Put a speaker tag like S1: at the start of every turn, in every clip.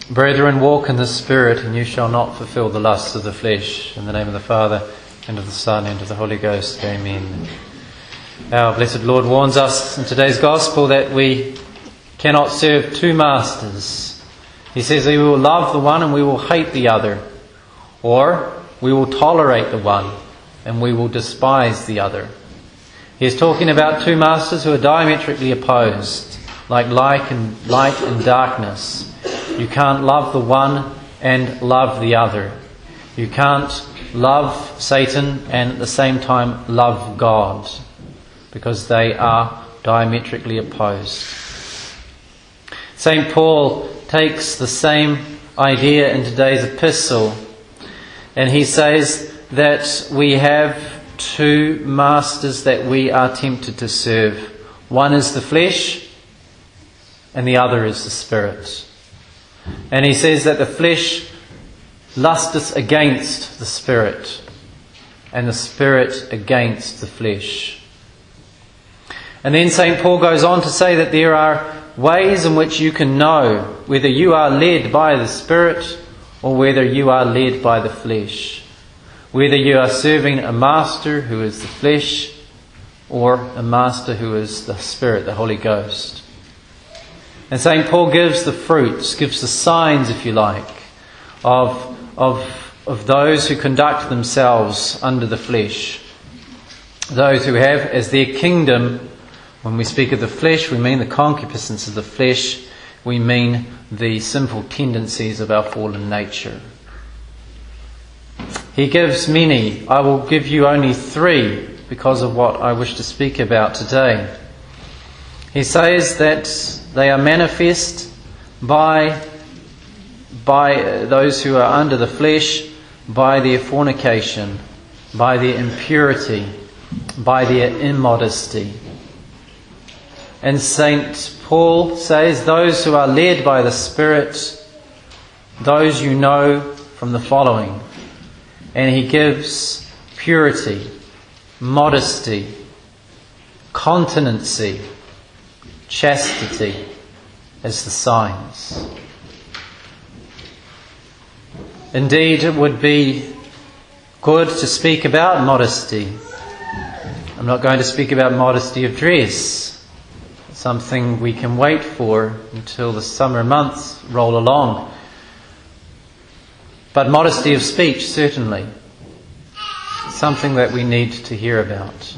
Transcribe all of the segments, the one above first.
S1: Brethren, walk in the Spirit, and you shall not fulfill the lusts of the flesh. In the name of the Father, and of the Son, and of the Holy Ghost. Amen. Our blessed Lord warns us in today's Gospel that we cannot serve two masters. He says we will love the one and we will hate the other. Or we will tolerate the one and we will despise the other. He is talking about two masters who are diametrically opposed, like light and darkness. You can't love the one and love the other. You can't love Satan and at the same time love God, because they are diametrically opposed. St. Paul takes the same idea in today's epistle, and he says that we have two masters that we are tempted to serve. One is the flesh, and the other is the Spirit. And he says that the flesh lusteth against the Spirit, and the Spirit against the flesh. And then St. Paul goes on to say that there are ways in which you can know whether you are led by the Spirit or whether you are led by the flesh. Whether you are serving a master who is the flesh or a master who is the Spirit, the Holy Ghost. And St. Paul gives the fruits, gives the signs, if you like, of those who conduct themselves under the flesh. Those who have as their kingdom, when we speak of the flesh, we mean the concupiscence of the flesh, we mean the sinful tendencies of our fallen nature. He gives many. I will give you only three because of what I wish to speak about today. He says that they are manifest by those who are under the flesh, by their fornication, by their impurity, by their immodesty. And St. Paul says those who are led by the Spirit, those you know from the following. And he gives purity, modesty, continency, chastity as the signs. Indeed, it would be good to speak about modesty. I'm not going to speak about modesty of dress. It's something we can wait for until the summer months roll along. But modesty of speech, certainly. Something that we need to hear about.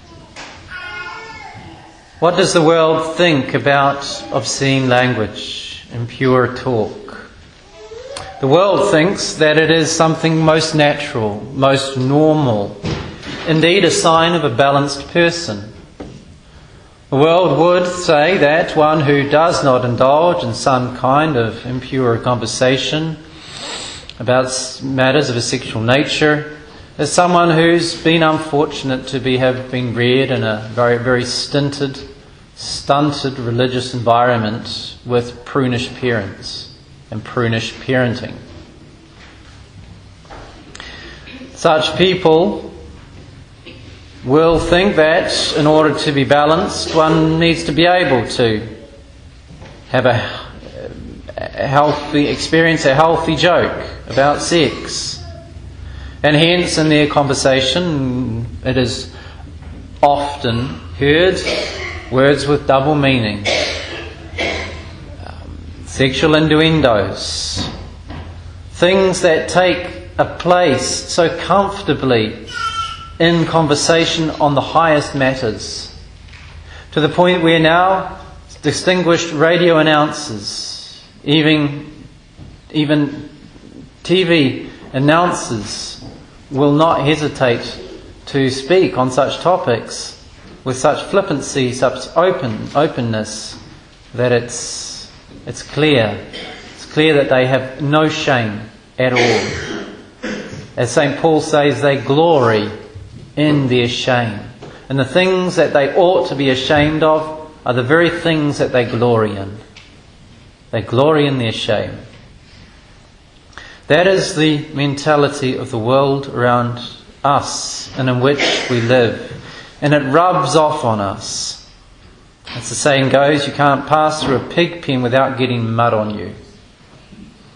S1: What does the world think about obscene language, impure talk? The world thinks that it is something most natural, most normal, indeed a sign of a balanced person. The world would say that one who does not indulge in some kind of impure conversation about matters of a sexual nature is someone who's been unfortunate to have been reared in a very, very stunted religious environment with prunish parents and prunish parenting. Such people will think that in order to be balanced, one needs to be able to have a healthy experience, a healthy joke about sex. And hence in their conversation it is often heard words with double meaning, sexual innuendos, things that take a place so comfortably in conversation on the highest matters, to the point where now distinguished radio announcers, even TV announcers will not hesitate to speak on such topics with such flippancy, such openness, that it's clear. It's clear that they have no shame at all. As St. Paul says, they glory in their shame. And the things that they ought to be ashamed of are the very things that they glory in. They glory in their shame. That is the mentality of the world around us and in which we live. And it rubs off on us. As the saying goes, you can't pass through a pig pen without getting mud on you.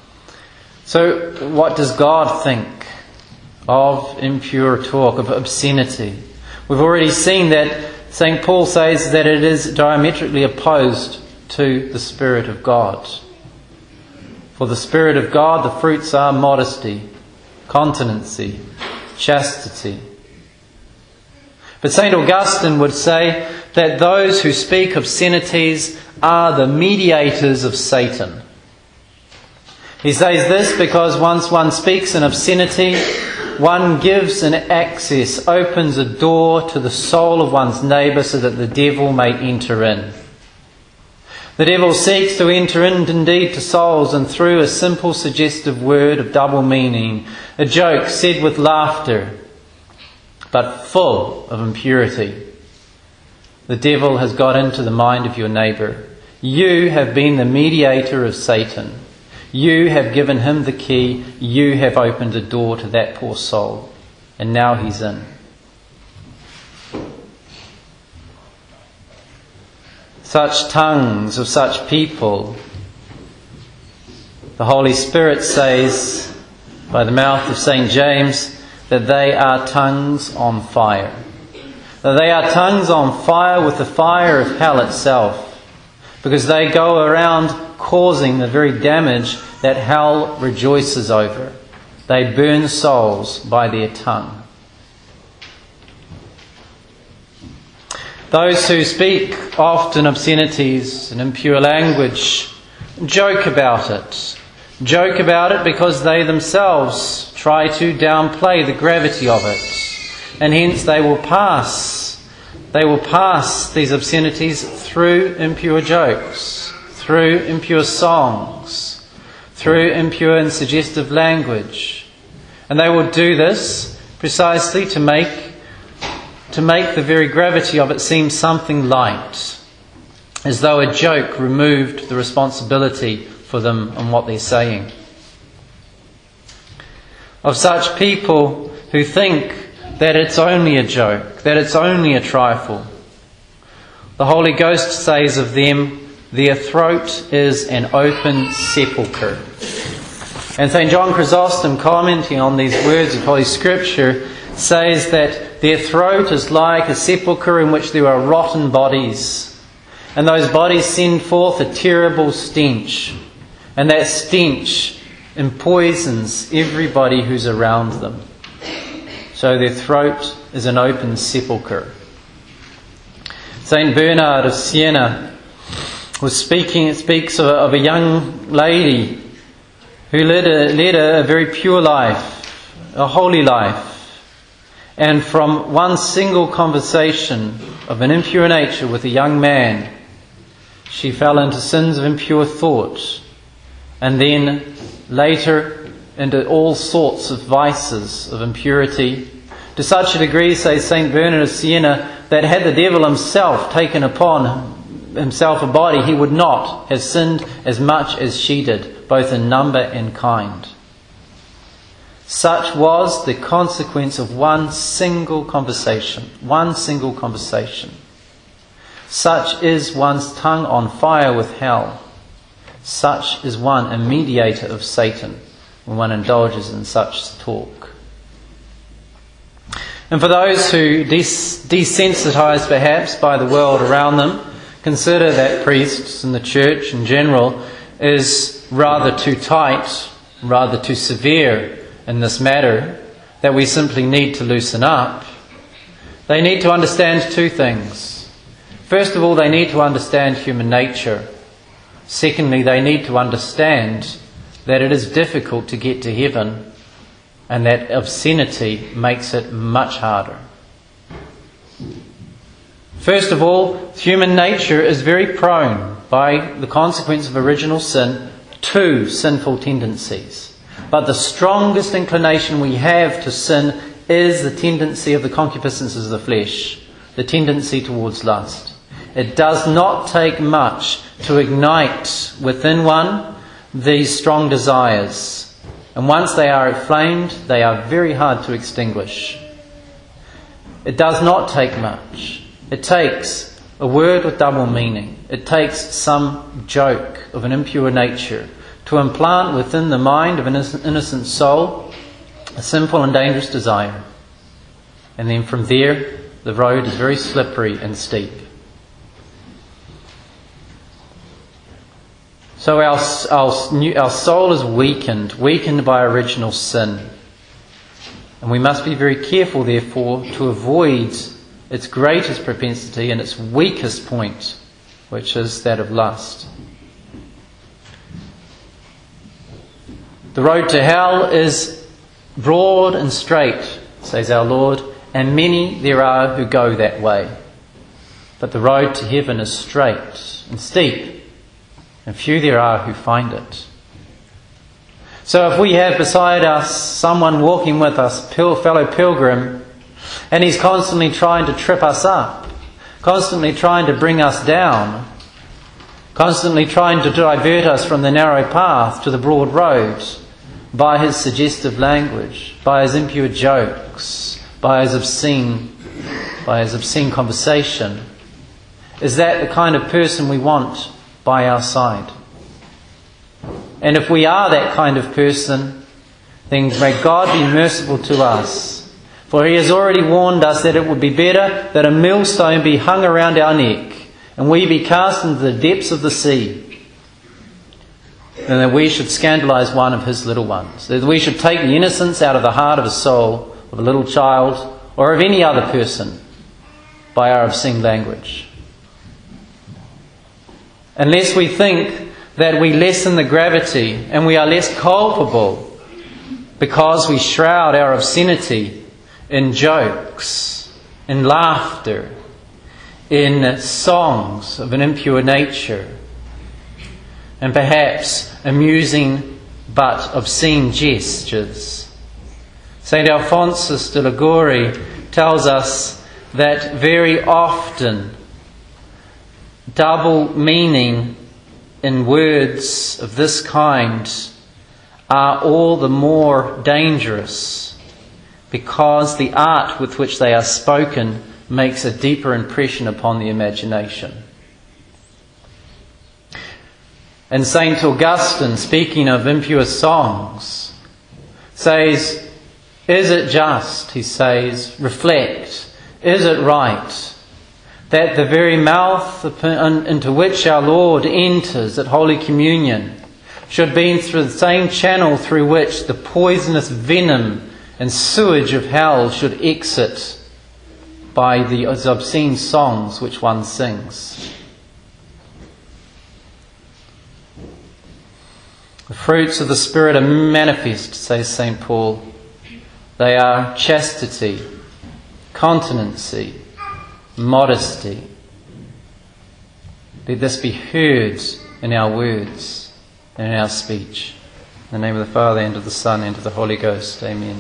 S1: So what does God think of impure talk, of obscenity? We've already seen that St. Paul says that it is diametrically opposed to the Spirit of God. For the Spirit of God, the fruits are modesty, continency, chastity. But St. Augustine would say that those who speak obscenities are the mediators of Satan. He says this because once one speaks an obscenity, one gives an access, opens a door to the soul of one's neighbour so that the devil may enter in. The devil seeks to enter in indeed to souls, and through a simple suggestive word of double meaning, a joke said with laughter, but full of impurity, the devil has got into the mind of your neighbour. You have been the mediator of Satan. You have given him the key. You have opened a door to that poor soul. And now he's in. Such tongues of such people, the Holy Spirit says by the mouth of St. James that they are tongues on fire. That they are tongues on fire with the fire of hell itself. Because they go around causing the very damage that hell rejoices over. They burn souls by their tongue. Those who speak often obscenities and impure language joke about it. Joke about it because they themselves try to downplay the gravity of it. And hence they will pass these obscenities through impure jokes, through impure songs, through impure and suggestive language. And they will do this precisely to make the very gravity of it seem something light, as though a joke removed the responsibility for them and what they're saying. Of such people who think that it's only a joke, that it's only a trifle, the Holy Ghost says of them, their throat is an open sepulchre. And St. John Chrysostom, commenting on these words of Holy Scripture, says that their throat is like a sepulchre in which there are rotten bodies. And those bodies send forth a terrible stench. And that stench empoisons everybody who's around them. So their throat is an open sepulchre. St. Bernard of Siena speaks of a young lady who led a very pure life, a holy life. And from one single conversation of an impure nature with a young man, she fell into sins of impure thought, and then later into all sorts of vices of impurity, to such a degree, says St. Bernard of Siena, that had the devil himself taken upon himself a body, he would not have sinned as much as she did, both in number and kind. Such was the consequence of one single conversation. One single conversation. Such is one's tongue on fire with hell. Such is one a mediator of Satan when one indulges in such talk. And for those who, desensitized perhaps by the world around them, consider that priests and the church in general is rather too tight, rather too severe in this matter, that we simply need to loosen up, they need to understand two things. First of all, they need to understand human nature. Secondly, they need to understand that it is difficult to get to heaven and that obscenity makes it much harder. First of all, human nature is very prone, by the consequence of original sin, to sinful tendencies. But the strongest inclination we have to sin is the tendency of the concupiscences of the flesh, the tendency towards lust. It does not take much to ignite within one these strong desires. And once they are inflamed, they are very hard to extinguish. It does not take much. It takes a word with double meaning. It takes some joke of an impure nature to implant within the mind of an innocent soul a simple and dangerous desire. And then from there, the road is very slippery and steep. So our soul is weakened by original sin. And we must be very careful, therefore, to avoid its greatest propensity and its weakest point, which is that of lust. The road to hell is broad and straight, says our Lord, and many there are who go that way. But the road to heaven is straight and steep, and few there are who find it. So if we have beside us someone walking with us, fellow pilgrim, and he's constantly trying to trip us up, constantly trying to bring us down, constantly trying to divert us from the narrow path to the broad road by his suggestive language, by his impure jokes, by his obscene conversation, is that the kind of person we want by our side? And if we are that kind of person, then may God be merciful to us. For he has already warned us that it would be better that a millstone be hung around our neck and we be cast into the depths of the sea than that we should scandalize one of his little ones. That we should take the innocence out of the heart of a soul, of a little child, or of any other person by our obscene language. Unless we think that we lessen the gravity and we are less culpable because we shroud our obscenity in jokes, in laughter, in songs of an impure nature, and perhaps amusing but obscene gestures. St. Alphonsus de Liguori tells us that very often double meaning in words of this kind are all the more dangerous because the art with which they are spoken makes a deeper impression upon the imagination. And St. Augustine, speaking of impure songs, says, "Is it just," he says, "reflect, is it right that the very mouth into which our Lord enters at Holy Communion should be through the same channel through which the poisonous venom and sewage of hell should exit by the obscene songs which one sings?" The fruits of the Spirit are manifest, says St. Paul. They are chastity, continency, modesty. Let this be heard in our words and in our speech. In the name of the Father, and of the Son, and of the Holy Ghost. Amen.